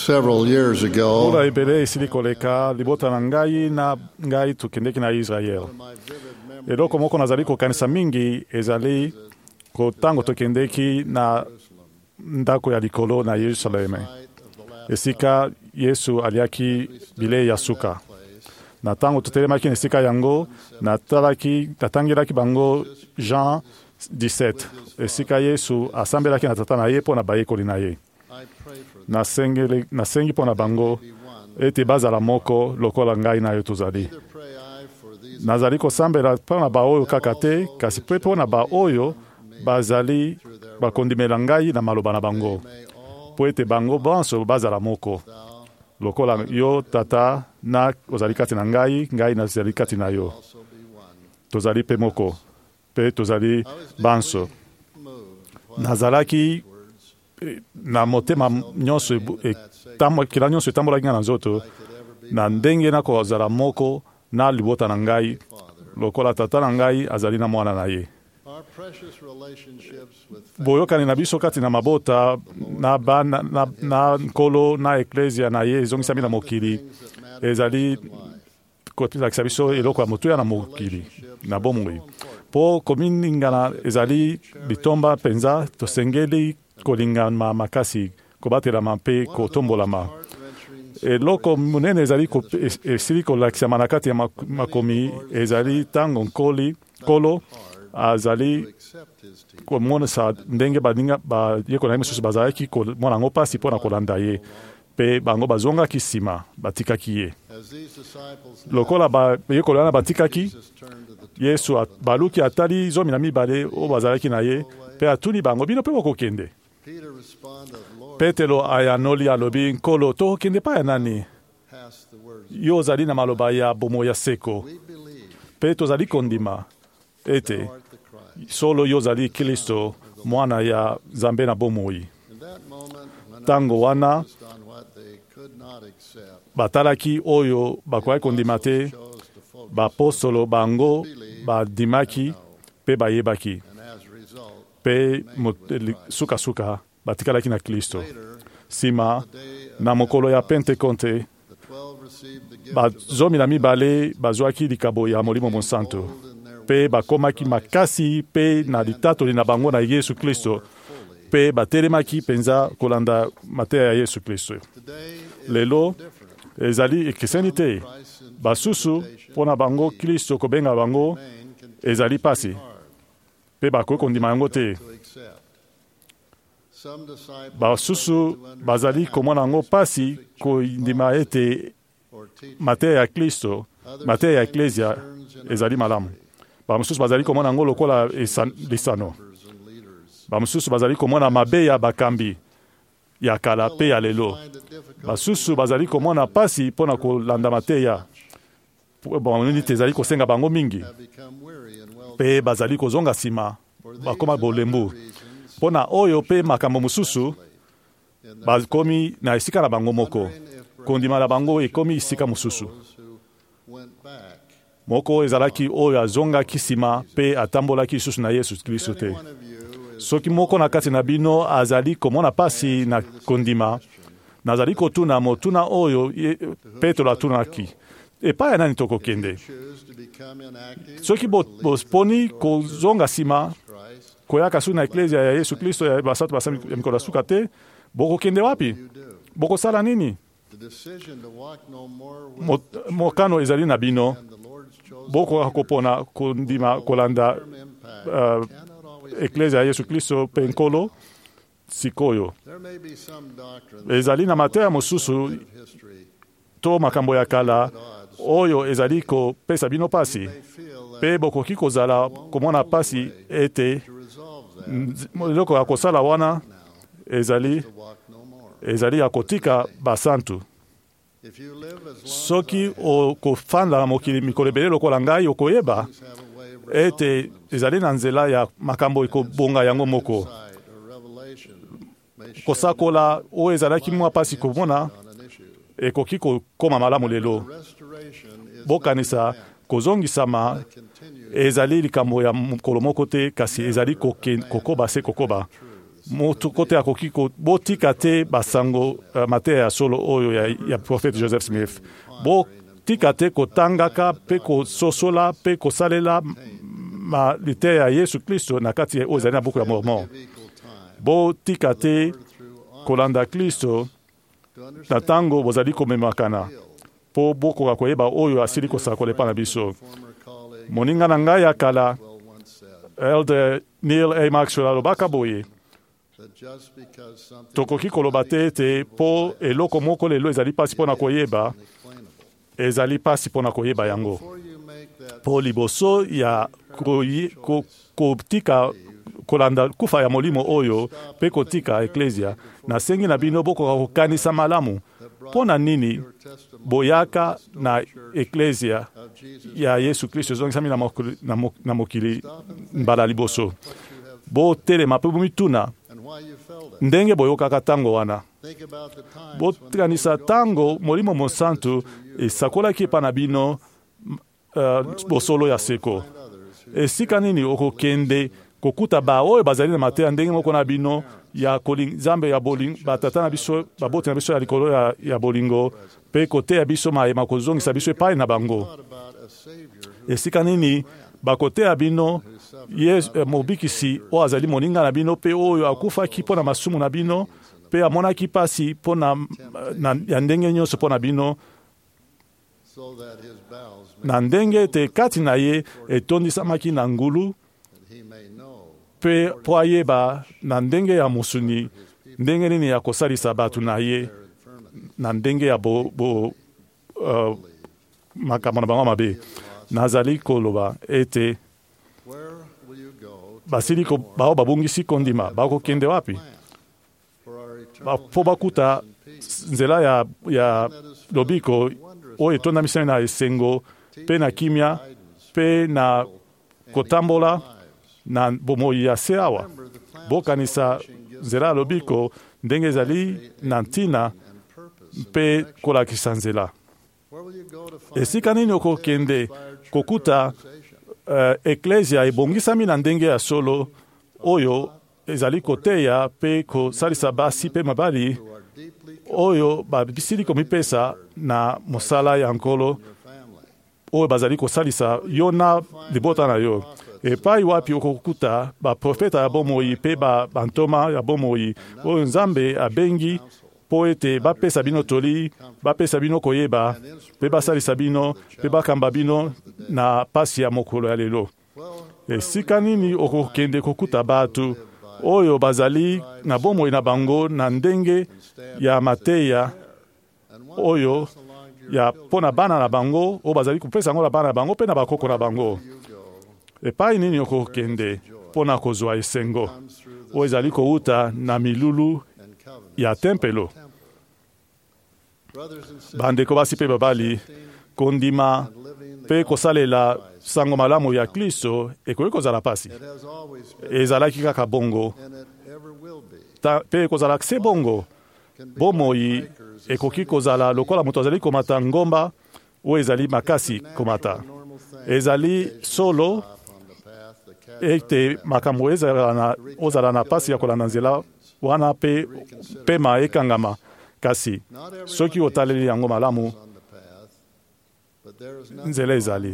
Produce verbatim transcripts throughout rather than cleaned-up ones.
Several years ago, Ola ebele esili koleka libota na ngai na ngai tukendeki na Israel. Eloko moko nazali kokanisa mingi ezali ko tango tokendeki na ndako ya likolo na Yerusaleme. Esika Yesu aliaki bile ya suka. Na tango tutelemaki na esika yango, na talaki, natangelaki bango Jean dix-sept. Esika Yesu asambelaki na tata na ye po na bayekoli na ye. Nasengi, nasengi po na bango ete bazala moko lokola ngai na yo tozali. Nazali kosambela po na ba oyo kaka te, kasi pe po na ba oyo bazali bakondimela ngai na maloba na bango. Po ete bango banso bazala moko. Lokola yo tata na ozali kati na ngai, ngai na zali kati na yo. Tozali pe moko. Pe tozali banso. Nazalaki na motema nyonso e tamo kila nyonso etambolaki nga na nzoto na ndenge na kozala moko na libota na ngai lokola tata na ngai azali na mwana na ye. Boyokani na biso kati na mabota na bana na, na nkolo na eklesia na ye ezongisami na mokili ezali kotilakisa biso eloko ya motuya na mokili na bomoi. Po kominingana ezali bitomba penza tosengeli kolingama makasi kobatelama mpe kotombolama. Eloko munene ezali esili kolakisama na kati ya makomi ezali tango nkoli kolo azali komona sa ndenge baninga bayeko na ye mosusu bazalaki komona yango mpasi mpo na kolanda ye mpe bango bazongaki nsima batikaki ye. Lokola bayekoli wana batikaki Yesu baluki atali zomi na mibale oyo bazalaki na ye mpe atuni bango bino mpe bokokende. Petelo ayanoli alobi nkolo tokende pa ya nani? Yo ozali na maloba ya bomo ya seko. Pe tozali kondima ete solo yo ozali Kristo mwana ya Nzambe na bomoi. Tango wana batalaki oyo bakoki kondima te, bapostolo bango badimaki pe bayebaki. Pe suka-suka batikalaki na Kristo. Sima na mokolo ya Pentekonte bazomi na mibale bazwaki likabo ya Molimo Monsanto pe bakomaki makasi pe na litatoli na bango na Yesu Kristo pe batelemaki penza kolanda mateya ya Yesu Kristo. Lelo ezali ekeseni te basusu pona bango Kristo kobenga bango ezali pasi pe bakoki kondima yango te. Basusu bazali komona yango pasi kondima ete mateya ya Kristo, mateya ya eklesia ezali malamu. Bamosusu bazali komona yango lokola lisano. Bamosusu bazali komona mabe ya bakambi ya kala pe ya lelo. Basusu bazali komona pasi mpona kolanda mateya. Bamoniti ezali kosenga bango mingi. Pe bazali kozonga nsima bakoma bolembu. Pona oyo pe makambo mosusu bakomi na esika na bango moko. Kondima na bango ekomi esika mosusu. Moko ezalaki oyo azongaki nsima pe atambolaki lisusu na Yesu Kristo te. Soki moko na kati na bino azali komona pasi na kondima, nazali kotuna motuna oyo Petro atunaki. Epai ya nani tokokende? Soki bosponi kozonga nsima koyaka su na eklesia ya Yesu Kristo ya basatu basami ya mikolo suka te, bokokende wapi? Bokosala nini? Mokano ezali na bino, boko hakopona kondima kolanda uh, eklesia ya Yesu Kristo pe nkolo sikoyo. Ezali na mateya mosusu to makambo ya kala oyo ezali kopesa bino pasi. Pe bokoki kozala komona pasi ete eloko ya kosala wana ezali ezali ya kotika basantu. Soki okofanda na mokili mikolo ebele lokola ngai okoyeba ete ezali na nzela ya makambo ekobonga yango moko. Kosakola oyo ezalaki mwa pasi komona ekoki kokoma malamu lelo. Bokanisa kozongisama ezali likambo ya mokolo moko te kasi ezali kokoba se kokoba. motu kote akoki botika te basango uh, mateya solo oyo ya, ya profete Joseph Smith. Botika te kotangaka pe kososola pe kosalela ma liteya ya Yesu Kristo na kati ya oyo ezali na buku ya Mormon. Botika te kolanda Kristo na ntango bozali komemakana po bokoka koyeba oyo asili kosala kolepa na biso. Moninga na ngai ya kala Elder Neil A. Maxwell alobaka boye, tokoki koloba te ete po eloko moko lelo ezali pasi mpona koyeba, ezali pasi mpona koyeba yango. Po liboso ya kotika kolanda kufa ya molimo oyo pe kotika eklesia, nasengi na bino bokoka kokanisa malamu mpona nini boyaka na eklesia ya Yesu Kristo ezongisami na mokili, na mok, na mokili mbala liboso. Botelema pe bomituna ndenge boyokaka tango wana. Bokanisa tango molimo mosantu esakolaki epa na bino uh, bosolo ya seko. Esika nini okokende kokuta ba oyo bazali na mateya ndenge moko na bino ya koling, Nzambe ya bolingo, batata na biso, baboti na biso ya likolo ya, ya bolingo, pe kote ya biso maema kozongisa biso epai na bango. Esika nini bakote ya bino yes, eh, mobikisi o azali moninga na bino pe oyo akufaki mpo na masumu na bino pe amonaki pasi mpo na, na ya ndenge nyonso mpo na bino na ndenge te kati na ye etondisamaki na ngulu pe po ayeba na ndenge ya mosuni ndenge nini ya kosalisa bato na ye na ndenge ya bo, bo uh, makambo na bango mabe. Nazali koloba ete basili ko bao babungisi kondima bakokende wapi ba, po bakuta nzela ya, ya lobiko oyo etondamisami na esengo pe na kimia pe na kotambola na bomoi ya se awa. Bokanisa nzela ya lobiko ndenge ezali na ntina pe kolakisa nzela. Esika nini okokende kokuta uh, eklesia ebongisami na ndenge ya solo oyo ezali koteya pe kosalisa basi pe mabali oyo babisili komipesa na mosala ya nkolo oyo bazali kosalisa yo na libota na yo. Epai wapi okokuta baprofeta ya bomoi pe bantoma ya bomoi oyo Nzambe abengi po ete bapesa bino toli, bapesa bino koyeba, pe basalisa bino, pe bakamba bino na pasi ya mokolo ya lelo. Esika nini okokende kokuta batu oyo bazali na bomoi na bango na ndenge ya mateya oyo ya pona bana na bango o bazali kopesa ngo na bana na bango pe na bakoko na bango. Epai nini okokende pona kozwa esengo o ezali kouta na milulu ya tempelo. Bandeko basi pe babali kondima pe kosalela sango malamu ya Kristo ekoki kozala pasi. Ezalaki kaka bongo ta, pe kozala se bongo bomoi ekoki kozala lokola moto azali komata ngomba o ezali makasi komata. Ezali solo ete makambo ezala na, ozala na pasi ya kolanda nzela wana pe pema ekangama. Kasi soki otaleli yango malamu nzela ezali.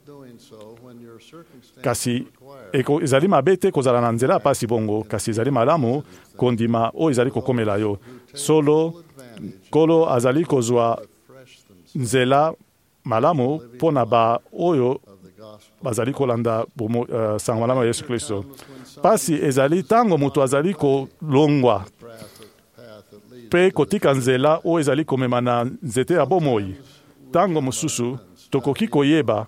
Kasi eko, ezali mabe te kozala na nzela pasi bongo, kasi ezali malamu kondima o ezali kokomela yo. Solo kolo azali kozwa nzela malamu pona ba oyo bazali kolanda uh, sango malamu ya Yesu Kristo. Pasi ezali tango moto azali kolongwa pe kotika nzela o ezali komema na nzete ya bomoi. Tango mosusu tokoki koyeba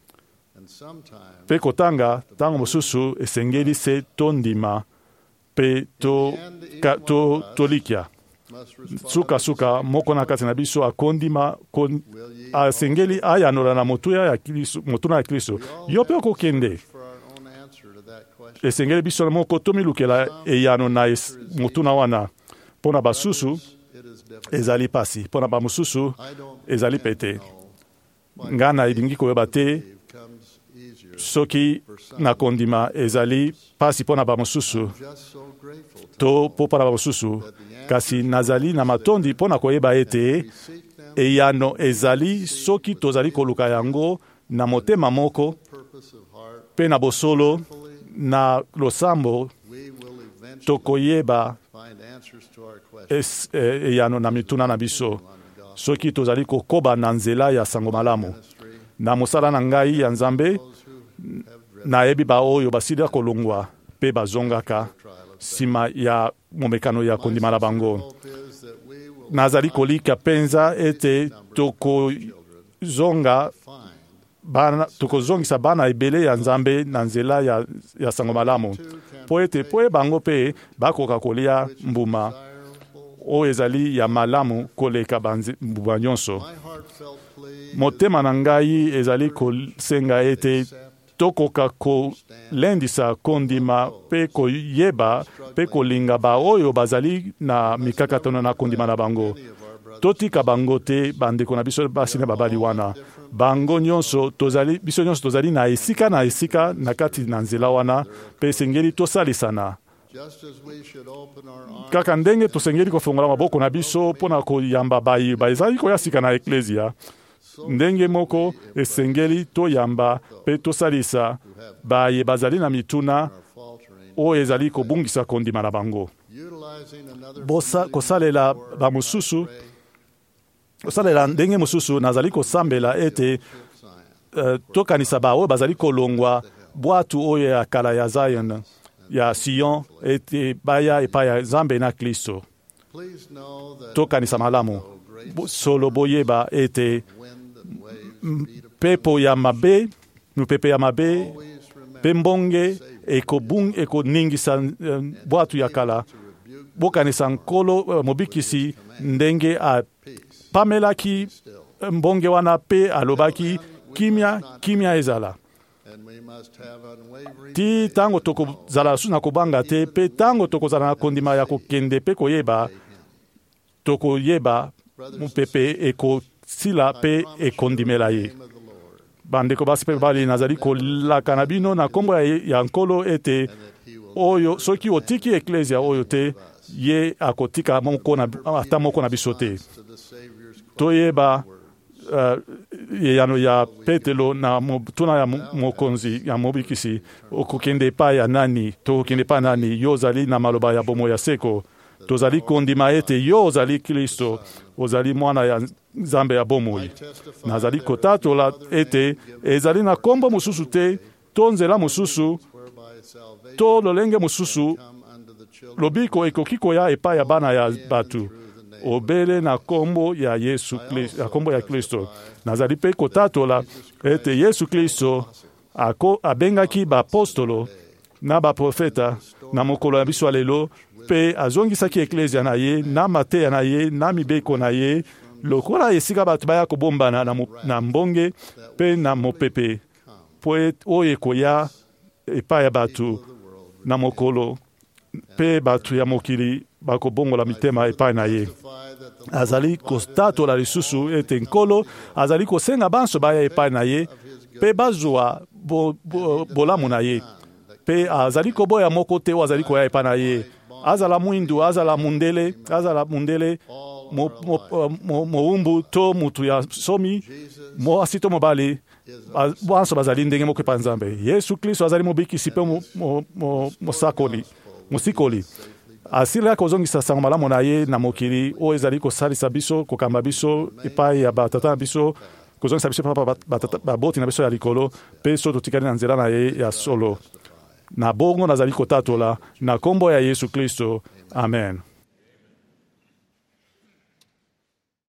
pe kotanga tango mosusu esengeli se tondima pe to, ka, to, tolikia. Suka suka moko na kati na biso akondima kon, asengeli ayanola na motuya ya Kristo, motuna ya Kristo. Yo pe okokende esengeli biso na moko tomilukela eyano na es, motuna wana. Pona basusu ezali pasi, pona ba mususu ezali pete. Ngana ibingi koyeba te soki na kondima ezali pasi mpo na bamosusu to mpo mpo na bamosusu, kasi nazali na matondi mpo na koyeba ete eyano ezali soki tozali koluka yango na motema moko mpe na bosolo na losambo, tokoyeba es, e, eyano na mituna na biso soki tozali kokoba na nzela ya sango malamu. Na mosala na ngai ya Nzambe nayebi baoyo basila kolongwa mpe bazongaka nsima ya momekano ya kondima na bango. Nazali kolika penza ete tokozonga bana, tokozongisa bana ebele ya Nzambe na nzela ya, ya sango malamu po ete po bango mpe bakoka kolia mbuma oyo ezali ya malamu koleka mbuma nyonso. Motema na ngai ezali kosenga ete tokoka kolendisa kondima mpe koyeba mpe kolinga baoyo bazali na mikakatano na kondima na bango. Totika bango te bandeko na biso basi na babali wana. Bango nyonso tozali biso nyonso tozali na esika na esika na kati na nzela wana mpe sengeli tosalisana. Kaka ndenge tosengeli kofongola maboko na biso mpona koyamba bayi bazali koya sika na eklezia, ndenge moko esengeli toyamba mpe tosalisa baye bazali na mituna oyo ezali kobungisa kondima na bango. Bosa kosalela bamosusu, kosalela ndenge mosusu nazali kosambela ete uh, tokanisa baoyo bazali kolongwa bwatu oyo ya kala ya Zion ya Sion ete baya epai ya Nzambe na Kristo. Tokanisa malamu solo boyeba ete pepo ya mabe, mupepe ya mabe, pembonge ekobung ekoningisa uh, bwatu ya kala. Bokanisa nkolo uh, mobikisi ndenge a pamelaki mbonge wana pe alobaki kimia kimia ezala. Ti tango tokozala su na kobanga te pe tango tokozala na kondima ya kokende pe koyeba tokoyeba mupepe ekosila pe ekondimela ye. Bandeko basi pe bali nazali kolaka na bino na kombo ya, ya nkolo ete oyo soki otiki eklezia oyo te ye akotika moko na ata moko na biso te. Toyeba uh, yano ya Petelo na tuna ya mokonzi ya mobikisi okokende pa ya nani tokokende pa nani yo zali na maloba ya bomo ya seko tozali kondima ete yo ozali Kristo ozali mwana ya Nzambe ya bomoi. Nazali kotatola ete ezali na kombo mosusu te to nzela mosusu to lolenge mosusu lobiko ekoki koya epai ya bana ya batu obele na kombo ya Yesu Kristo, ya kombo ya Kristo. Nazali pe kotatola ete Yesu Kristo ako abengaki ba apostolo na ba profeta na mokolo ya biso lelo pe azongisaki eklezia na ye na mateya na ye na mibeko na ye lokola esika bato baya kobombana na, na mbonge pe na mopepe po oyo ekoya epai ya batu na mokolo pe batu ya mokili bakobongola mitema epai na ye. Azali kostatola lisusu ete nkolo azali kosenga banso baya epai na ye pe bazwa bo, bo, bolamu na ye pe azali koboya moko te o azali koya epai na ye. Azala mwindu, azala mundele, azala mundele mo, mo, mo, mo umbu to mutu ya somi mo asito mobali banso bazali ndenge moko epai Nzambe. Yesu Kristo azali mobikisi pe mo, mo, mo, mosakoli mosikoli asila kozongisa sango malamu na ye na mokili oyo ezali kosalisa biso kokamba biso epai ya batata na biso kozongisa biso papa baboti na biso ya likolo pe so totikali na nzela na ye ya solo. Na bongo nazali kotatola na kombo ya Yesu Kristo. Amen.